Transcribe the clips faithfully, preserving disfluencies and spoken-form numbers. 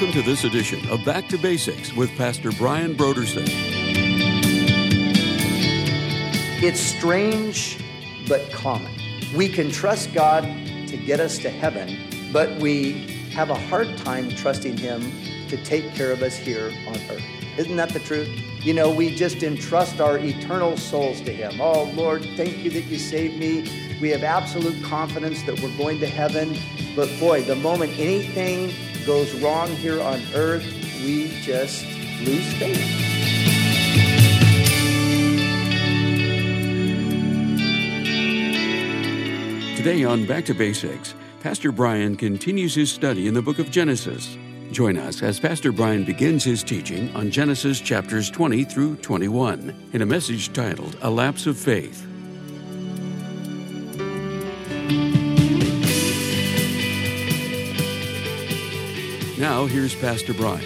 Welcome to this edition of Back to Basics with Pastor Brian Brodersen. It's strange but common. We can trust God to get us to heaven, but we have a hard time trusting Him to take care of us here on earth. Isn't that the truth? You know, we just entrust our eternal souls to Him. Oh, Lord, thank you that you saved me. We have absolute confidence that we're going to heaven. But boy, the moment anything goes wrong here on earth, we just lose faith. Today on Back to Basics, Pastor Brian continues his study in the book of Genesis. Join us as Pastor Brian begins his teaching on Genesis chapters twenty through twenty-one in a message titled, A Lapse of Faith. Now, here's Pastor Brian.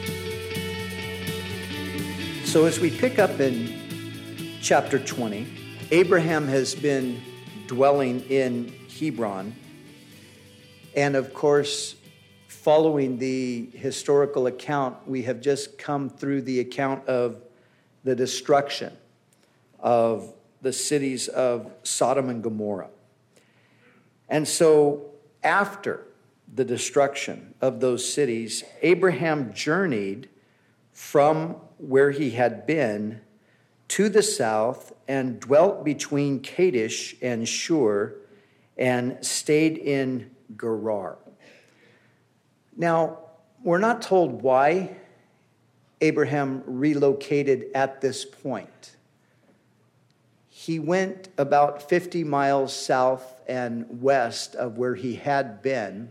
So as we pick up in chapter twenty, Abraham has been dwelling in Hebron. And of course, following the historical account, we have just come through the account of the destruction of the cities of Sodom and Gomorrah. And so after the destruction of those cities, Abraham journeyed from where he had been to the south and dwelt between Kadesh and Shur and stayed in Gerar. Now, we're not told why Abraham relocated at this point. He went about fifty miles south and west of where he had been,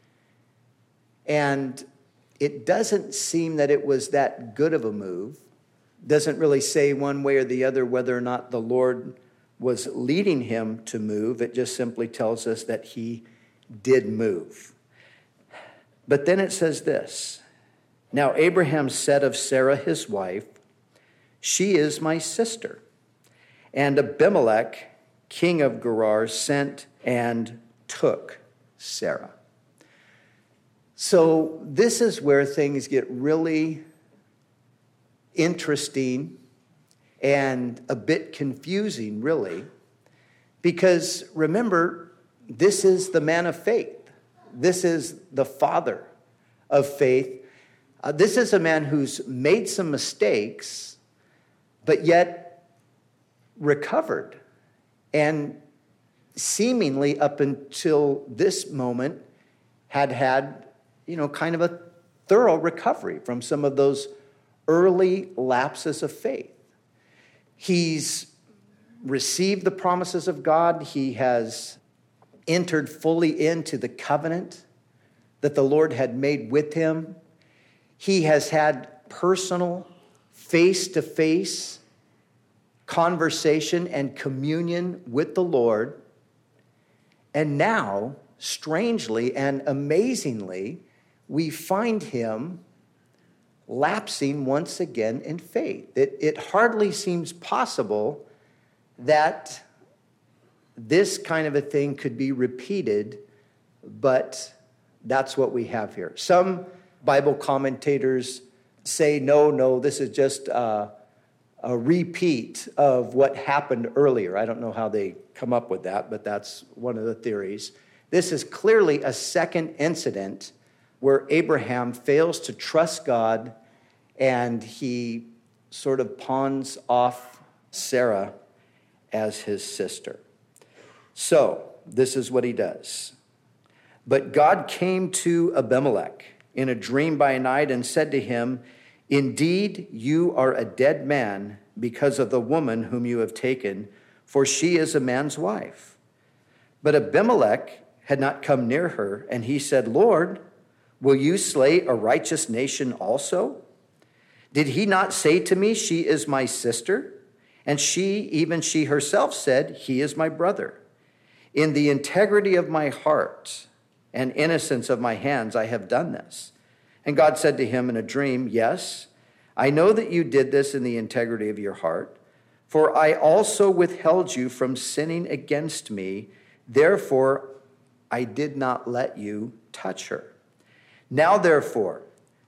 and it doesn't seem that it was that good of a move. Doesn't really say one way or the other whether or not the Lord was leading him to move. It just simply tells us that he did move. But then it says this, Now Abraham said of Sarah his wife, She is my sister. And Abimelech, king of Gerar, sent and took Sarah. So this is where things get really interesting and a bit confusing, really, because remember, this is the man of faith. This is the father of faith. Uh, this is a man who's made some mistakes, but yet recovered. And seemingly up until this moment had had, you know, kind of a thorough recovery from some of those early lapses of faith. He's received the promises of God. He has entered fully into the covenant that the Lord had made with him. He has had personal, face-to-face conversation and communion with the Lord. And now, strangely and amazingly, we find him lapsing once again in faith. It, it hardly seems possible that this kind of a thing could be repeated, but that's what we have here. Some Bible commentators say, no, no, this is just a, a repeat of what happened earlier. I don't know how they come up with that, but that's one of the theories. This is clearly a second incident where Abraham fails to trust God and he sort of pawns off Sarah as his sister. So, this is what he does. But God came to Abimelech in a dream by night and said to him, Indeed, you are a dead man because of the woman whom you have taken, for she is a man's wife. But Abimelech had not come near her, and he said, Lord, will you slay a righteous nation also? Did he not say to me, She is my sister? And she, even she herself said, He is my brother. In the integrity of my heart and innocence of my hands, I have done this. And God said to him in a dream, Yes, I know that you did this in the integrity of your heart, for I also withheld you from sinning against me. Therefore, I did not let you touch her. Now, therefore,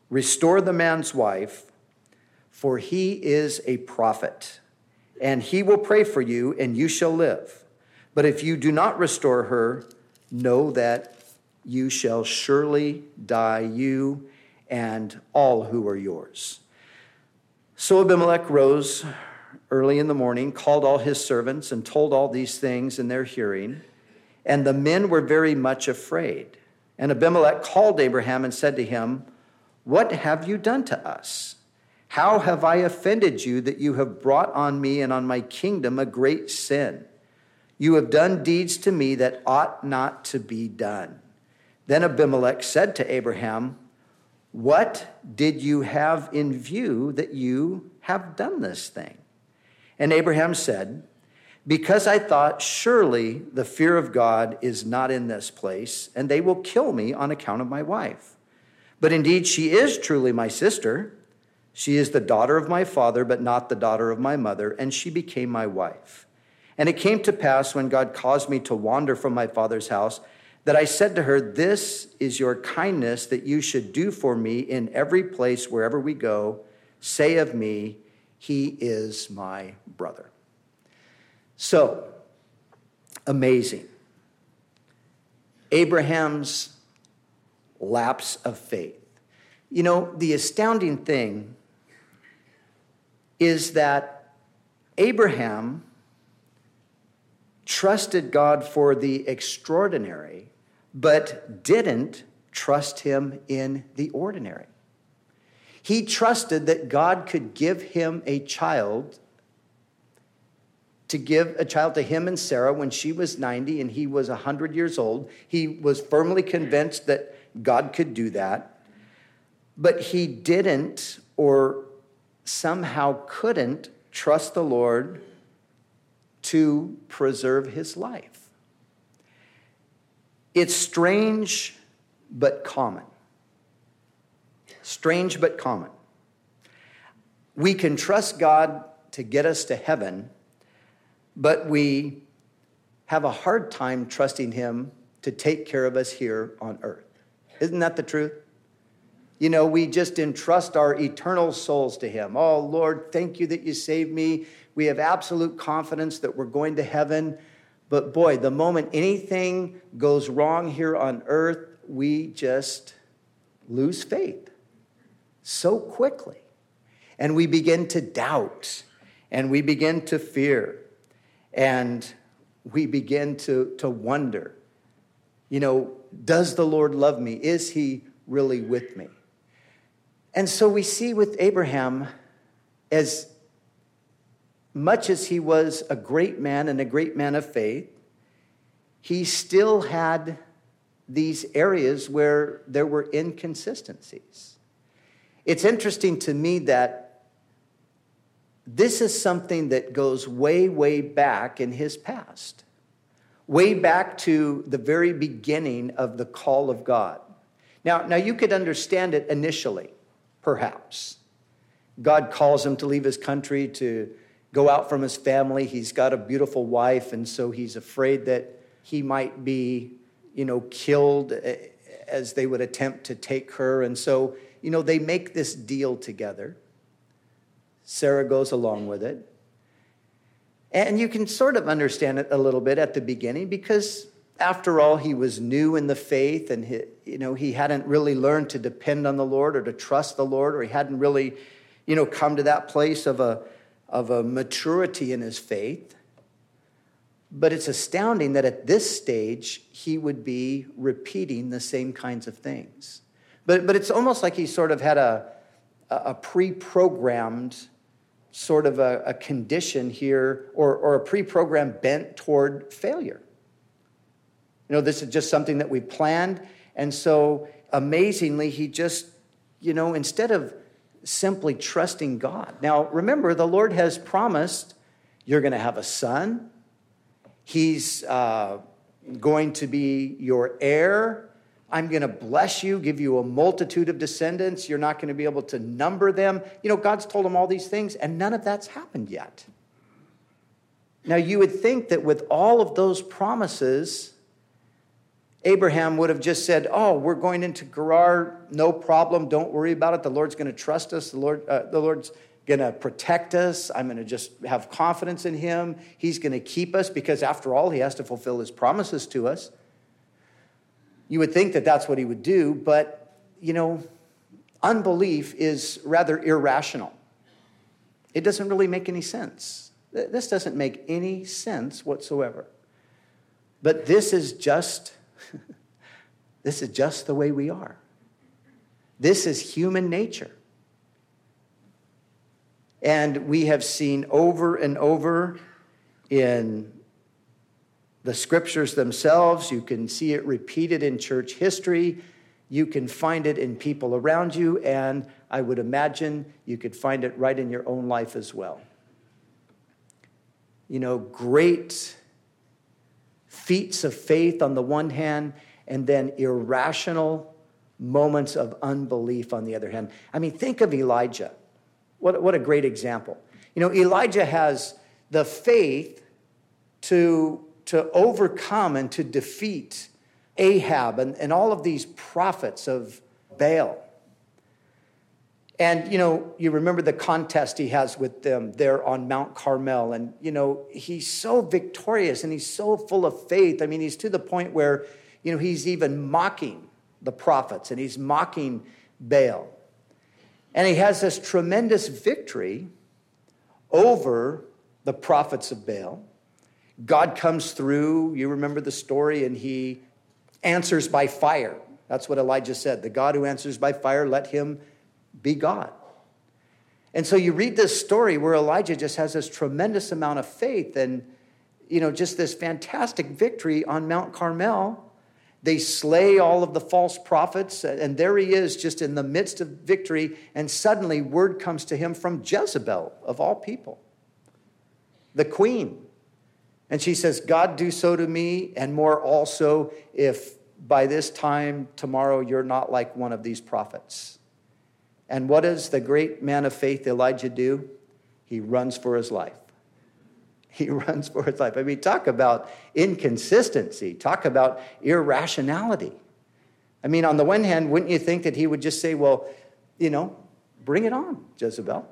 Restore the man's wife, for he is a prophet, and he will pray for you, and you shall live. But if you do not restore her, know that you shall surely die, you and all who are yours." So Abimelech rose early in the morning, called all his servants, and told all these things in their hearing. And the men were very much afraid. And Abimelech called Abraham and said to him, "What have you done to us? How have I offended you that you have brought on me and on my kingdom a great sin? You have done deeds to me that ought not to be done." Then Abimelech said to Abraham, "What did you have in view that you have done this thing?" And Abraham said, "Because I thought, surely the fear of God is not in this place, and they will kill me on account of my wife. But indeed, she is truly my sister. She is the daughter of my father, but not the daughter of my mother, and she became my wife. And it came to pass when God caused me to wander from my father's house, that I said to her, 'This is your kindness that you should do for me in every place wherever we go. Say of me, he is my brother.'" So, amazing. Abraham's lapse of faith. You know, the astounding thing is that Abraham trusted God for the extraordinary, but didn't trust him in the ordinary. He trusted that God could give him a child, to give a child to him and Sarah when she was ninety and he was one hundred years old. He was firmly convinced that God could do that, but he didn't, or somehow couldn't, trust the Lord to preserve his life. It's strange but common. Strange but common. We can trust God to get us to heaven, but we have a hard time trusting him to take care of us here on earth. Isn't that the truth? You know, we just entrust our eternal souls to him. "Oh, Lord, thank you that you saved me." We have absolute confidence that we're going to heaven. But boy, the moment anything goes wrong here on earth, we just lose faith so quickly. And we begin to doubt, and we begin to fear, and we begin to, to wonder, you know, does the Lord love me? Is he really with me? And so we see with Abraham, as much as he was a great man and a great man of faith, he still had these areas where there were inconsistencies. It's interesting to me that this is something that goes way, way back in his past, way back to the very beginning of the call of God. Now, now you could understand it initially, perhaps. God calls him to leave his country, to go out from his family. He's got a beautiful wife, and so he's afraid that he might be, you know, killed as they would attempt to take her. And so, you know, they make this deal together. Sarah goes along with it. And you can sort of understand it a little bit at the beginning, because after all, he was new in the faith, and he, you know, he hadn't really learned to depend on the Lord or to trust the Lord, or he hadn't really, you know, come to that place of a of a maturity in his faith. But it's astounding that at this stage, he would be repeating the same kinds of things. But but it's almost like he sort of had a, a pre-programmed sort of a, a condition here, or, or a pre-programmed bent toward failure. You know, this is just something that we planned. And so amazingly, he just, you know, instead of simply trusting God. Now, remember, the Lord has promised you're going to have a son. He's uh, going to be your heir. I'm going to bless you, give you a multitude of descendants. You're not going to be able to number them. You know, God's told him all these things, and none of that's happened yet. Now, you would think that with all of those promises, Abraham would have just said, oh, we're going into Gerar, no problem, don't worry about it. The Lord's going to trust us. The Lord, uh, the Lord's going to protect us. I'm going to just have confidence in him. He's going to keep us because after all, he has to fulfill his promises to us. You would think that that's what he would do, but, you know, unbelief is rather irrational. It doesn't really make any sense. This doesn't make any sense whatsoever. But this is just, this is just the way we are. This is human nature. And we have seen over and over in the scriptures themselves. You can see it repeated in church history. You can find it in people around you. And I would imagine you could find it right in your own life as well. You know, great feats of faith on the one hand, and then irrational moments of unbelief on the other hand. I mean, think of Elijah. What, what a great example. You know, Elijah has the faith to, to overcome and to defeat Ahab and, and all of these prophets of Baal. And, you know, you remember the contest he has with them there on Mount Carmel. And, you know, he's so victorious and he's so full of faith. I mean, he's to the point where, you know, he's even mocking the prophets and he's mocking Baal. And he has this tremendous victory over the prophets of Baal. God comes through, you remember the story, and he answers by fire. That's what Elijah said. The God who answers by fire, let him be God. And so you read this story where Elijah just has this tremendous amount of faith and, you know, just this fantastic victory on Mount Carmel. They slay all of the false prophets, and there he is just in the midst of victory, and suddenly word comes to him from Jezebel, of all people, the queen. And she says, God, do so to me, and more also, if by this time tomorrow you're not like one of these prophets. And what does the great man of faith Elijah do? He runs for his life. He runs for his life. I mean, talk about inconsistency. Talk about irrationality. I mean, on the one hand, wouldn't you think that he would just say, well, you know, bring it on, Jezebel.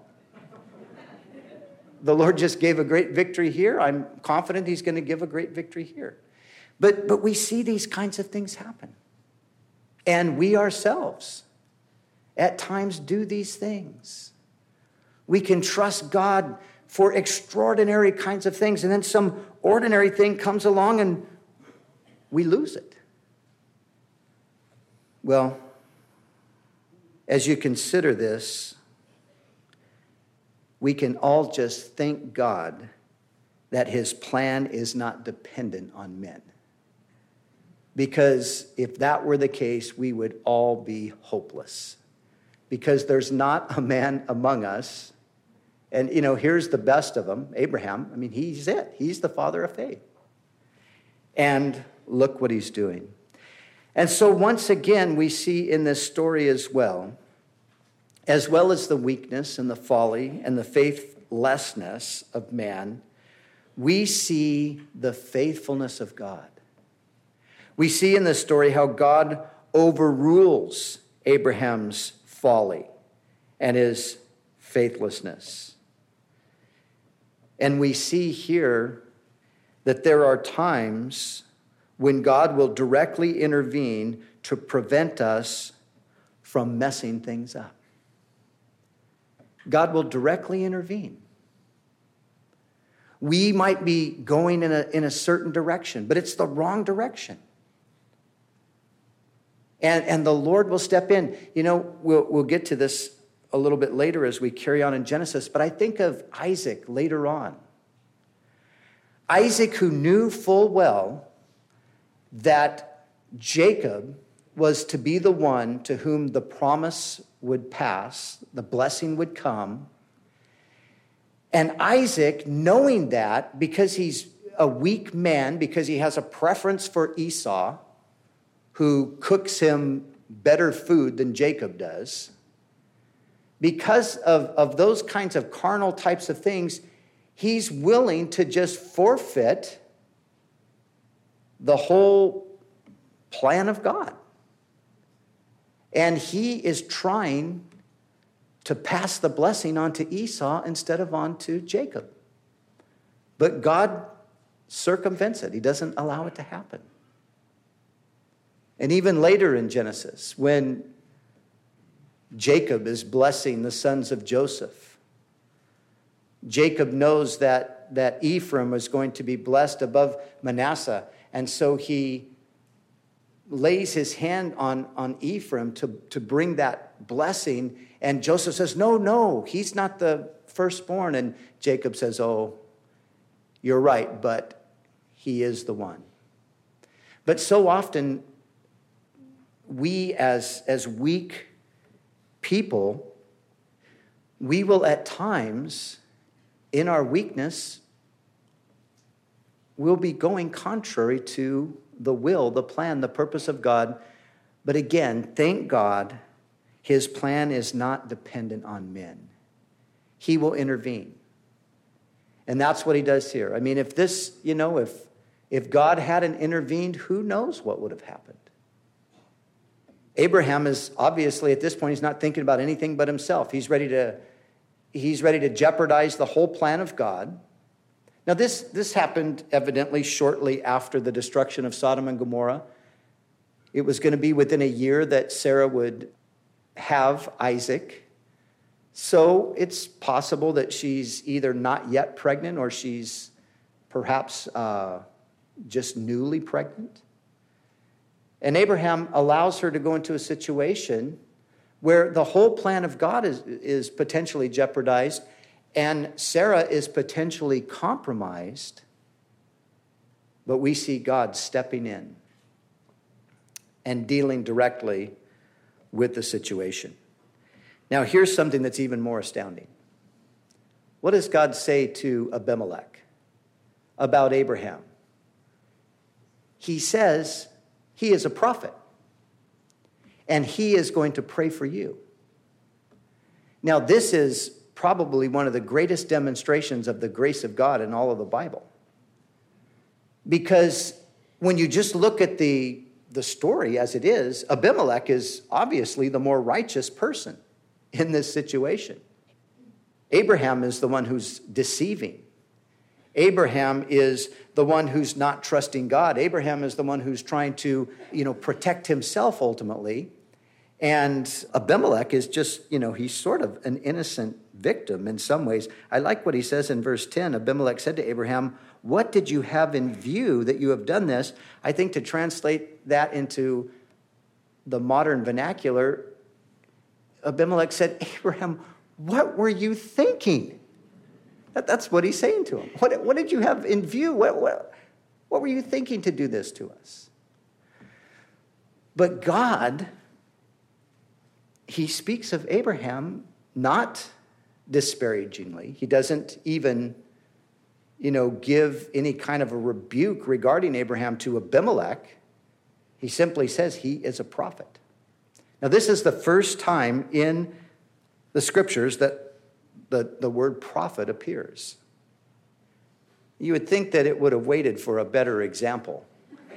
The Lord just gave a great victory here. I'm confident he's going to give a great victory here. But, but we see these kinds of things happen. And we ourselves at times do these things. We can trust God for extraordinary kinds of things, and then some ordinary thing comes along and we lose it. Well, as you consider this, we can all just thank God that his plan is not dependent on men. Because if that were the case, we would all be hopeless. Because there's not a man among us. And, you know, here's the best of them, Abraham. I mean, he's it. He's the father of faith. And look what he's doing. And so once again, we see in this story as well, as well as the weakness and the folly and the faithlessness of man, we see the faithfulness of God. We see in this story how God overrules Abraham's folly and his faithlessness. And we see here that there are times when God will directly intervene to prevent us from messing things up. God will directly intervene. We might be going in a, in a certain direction, but it's the wrong direction. And, and the Lord will step in. You know, we'll, we'll get to this a little bit later as we carry on in Genesis, but I think of Isaac later on. Isaac, who knew full well that Jacob was to be the one to whom the promise would pass, the blessing would come. And Isaac, knowing that, because he's a weak man, because he has a preference for Esau, who cooks him better food than Jacob does, because of, of those kinds of carnal types of things, he's willing to just forfeit the whole plan of God. And he is trying to pass the blessing on to Esau instead of on to Jacob. But God circumvents it. He doesn't allow it to happen. And even later in Genesis, when Jacob is blessing the sons of Joseph, Jacob knows that, that Ephraim is going to be blessed above Manasseh. And so he lays his hand on, on Ephraim to, to bring that blessing. And Joseph says, no, no, he's not the firstborn. And Jacob says, oh, you're right, but he is the one. But so often, we as, as weak people, we will at times, in our weakness, we'll be going contrary to the will, the plan, the purpose of God. But again, thank God, his plan is not dependent on men. He will intervene. And that's what he does here. I mean, if this, you know, if if God hadn't intervened, who knows what would have happened? Abraham is obviously at this point, he's not thinking about anything but himself. He's ready to, he's ready to jeopardize the whole plan of God. Now, this, this happened evidently shortly after the destruction of Sodom and Gomorrah. It was going to be within a year that Sarah would have Isaac. So it's possible that she's either not yet pregnant or she's perhaps uh, just newly pregnant. And Abraham allows her to go into a situation where the whole plan of God is, is potentially jeopardized, and Sarah is potentially compromised, but we see God stepping in and dealing directly with the situation. Now, here's something that's even more astounding. What does God say to Abimelech about Abraham? He says he is a prophet, and he is going to pray for you. Now, this is probably one of the greatest demonstrations of the grace of God in all of the Bible. Because when you just look at the, the story as it is, Abimelech is obviously the more righteous person in this situation. Abraham is the one who's deceiving. Abraham is the one who's not trusting God. Abraham is the one who's trying to, you know, protect himself ultimately. And Abimelech is just, you know, he's sort of an innocent victim in some ways. I like what he says in verse ten. Abimelech said to Abraham, "What did you have in view that you have done this?" I think to translate that into the modern vernacular, Abimelech said, "Abraham, what were you thinking?" That, that's what he's saying to him. What, what did you have in view? What, what, what were you thinking to do this to us? But God, he speaks of Abraham not disparagingly. He doesn't even, you know, give any kind of a rebuke regarding Abraham to Abimelech. He simply says he is a prophet. Now, this is the first time in the scriptures that the, the word prophet appears. You would think that it would have waited for a better example.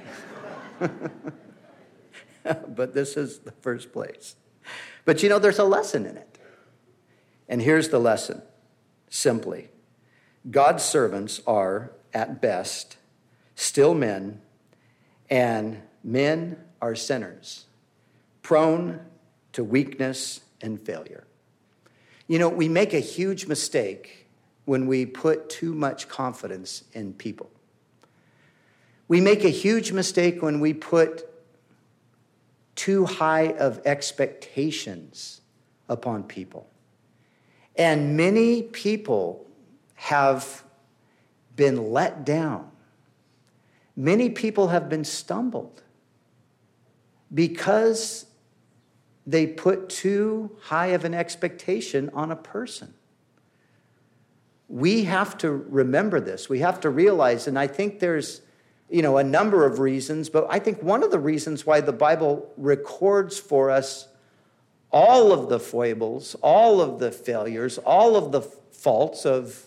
But this is the first place. But you know, there's a lesson in it. And here's the lesson, simply. God's servants are, at best, still men, and men are sinners, prone to weakness and failure. You know, we make a huge mistake when we put too much confidence in people. We make a huge mistake when we put too high of expectations upon people. And many people have been let down. Many people have been stumbled because they put too high of an expectation on a person. We have to remember this. We have to realize, and I think there's, you know, a number of reasons, but I think one of the reasons why the Bible records for us all of the foibles, all of the failures, all of the faults of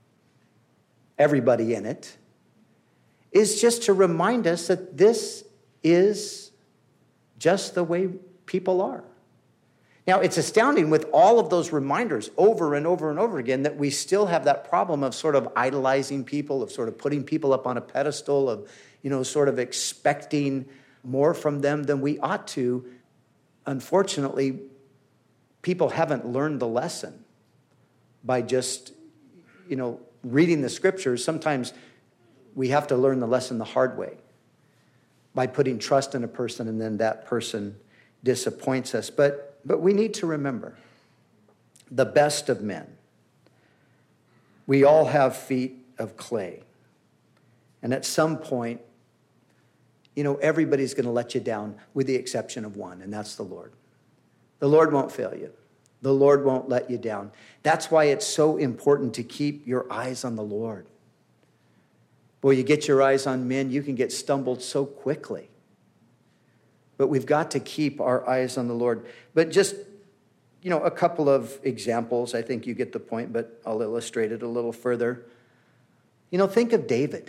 everybody in it, is just to remind us that this is just the way people are. Now, it's astounding with all of those reminders over and over and over again that we still have that problem of sort of idolizing people, of sort of putting people up on a pedestal, of, you know, sort of expecting more from them than we ought to. Unfortunately, people haven't learned the lesson by just, you know, reading the scriptures. Sometimes we have to learn the lesson the hard way by putting trust in a person and then that person disappoints us. But But we need to remember, the best of men, we all have feet of clay. And at some point, you know, everybody's going to let you down with the exception of one, and that's the Lord. The Lord won't fail you. The Lord won't let you down. That's why it's so important to keep your eyes on the Lord. Boy, you get your eyes on men, you can get stumbled so quickly. But we've got to keep our eyes on the Lord. But just, you know, a couple of examples. I think you get the point, but I'll illustrate it a little further. You know, think of David.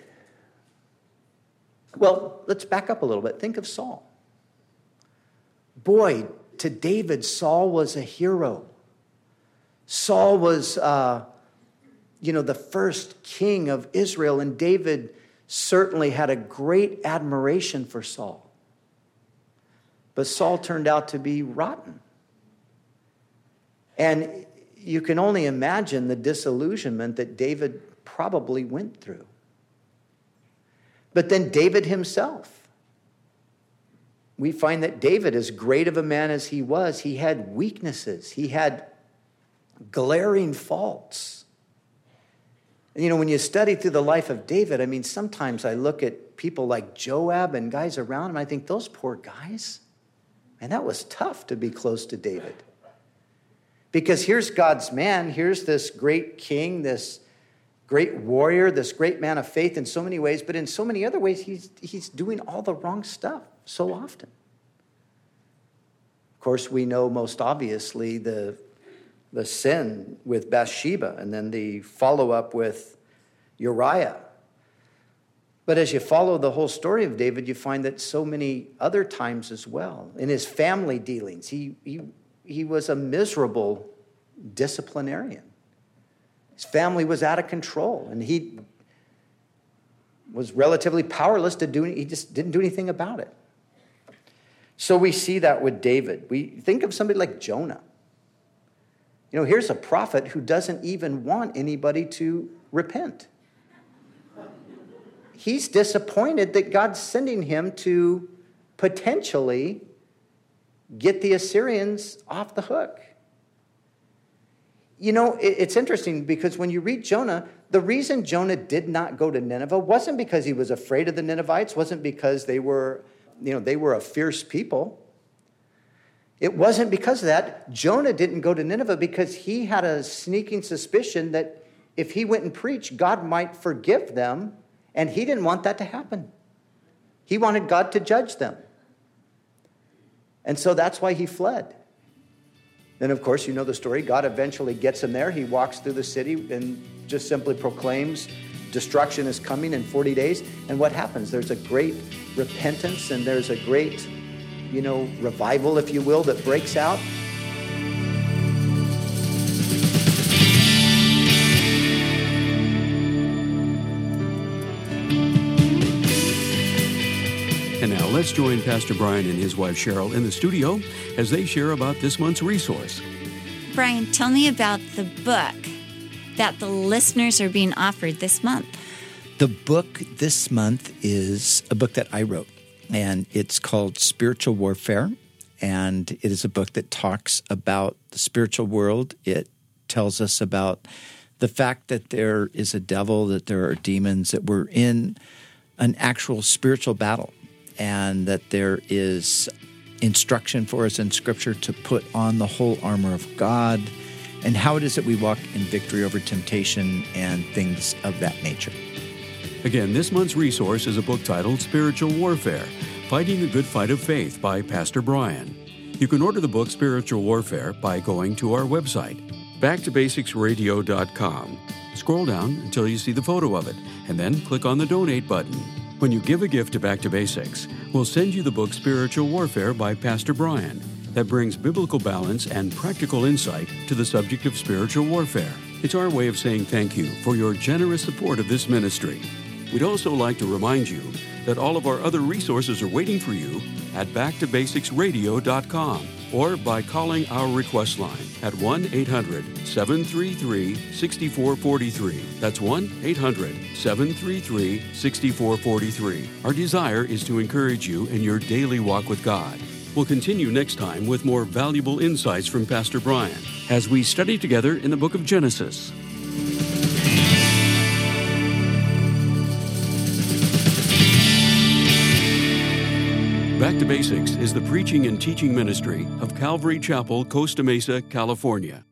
Well, let's back up a little bit. Think of Saul. Boy, to David, Saul was a hero. Saul was, uh, you know, the first king of Israel, and David certainly had a great admiration for Saul. But Saul turned out to be rotten. And you can only imagine the disillusionment that David probably went through. But then David himself. We find that David, as great of a man as he was, he had weaknesses. He had glaring faults. And you know, when you study through the life of David, I mean, sometimes I look at people like Joab and guys around him, I think, those poor guys. And that was tough to be close to David. Because here's God's man, here's this great king, this great warrior, this great man of faith in so many ways, but in so many other ways, he's, he's doing all the wrong stuff so often. Of course, we know most obviously the, the sin with Bathsheba and then the follow-up with Uriah. But as you follow the whole story of David, you find that so many other times as well. In his family dealings, he, he, he was a miserable disciplinarian. His family was out of control, and he was relatively powerless to do it. He just didn't do anything about it. So we see that with David. We think of somebody like Jonah. You know, here's a prophet who doesn't even want anybody to repent. He's disappointed that God's sending him to potentially get the Assyrians off the hook. You know, it's interesting because when you read Jonah, the reason Jonah did not go to Nineveh wasn't because he was afraid of the Ninevites, wasn't because they were, you know, they were a fierce people. It wasn't because of that. Jonah didn't go to Nineveh because he had a sneaking suspicion that if he went and preached, God might forgive them. And he didn't want that to happen. He wanted God to judge them. And so that's why he fled. Then, of course, you know the story. God eventually gets him there. He walks through the city and just simply proclaims destruction is coming in forty days. And what happens? There's a great repentance and there's a great, you know, revival, if you will, that breaks out. And now let's join Pastor Brian and his wife Cheryl in the studio as they share about this month's resource. Brian, tell me about the book that the listeners are being offered this month. The book this month is a book that I wrote, and it's called Spiritual Warfare, and it is a book that talks about the spiritual world. It tells us about the fact that there is a devil, that there are demons, that we're in an actual spiritual battle, and that there is instruction for us in Scripture to put on the whole armor of God, and how it is that we walk in victory over temptation and things of that nature. Again, this month's resource is a book titled Spiritual Warfare, Fighting the Good Fight of Faith by Pastor Brian. You can order the book Spiritual Warfare by going to our website, back to basics radio dot com. Scroll down until you see the photo of it, and then click on the donate button. When you give a gift to Back to Basics, we'll send you the book Spiritual Warfare by Pastor Brian that brings biblical balance and practical insight to the subject of spiritual warfare. It's our way of saying thank you for your generous support of this ministry. We'd also like to remind you that all of our other resources are waiting for you at back to basics radio dot com or by calling our request line at one eight hundred, seven three three, six four four three. That's one eight hundred, seven three three, six four four three. Our desire is to encourage you in your daily walk with God. We'll continue next time with more valuable insights from Pastor Brian as we study together in the book of Genesis. Back to Basics is the preaching and teaching ministry of Calvary Chapel, Costa Mesa, California.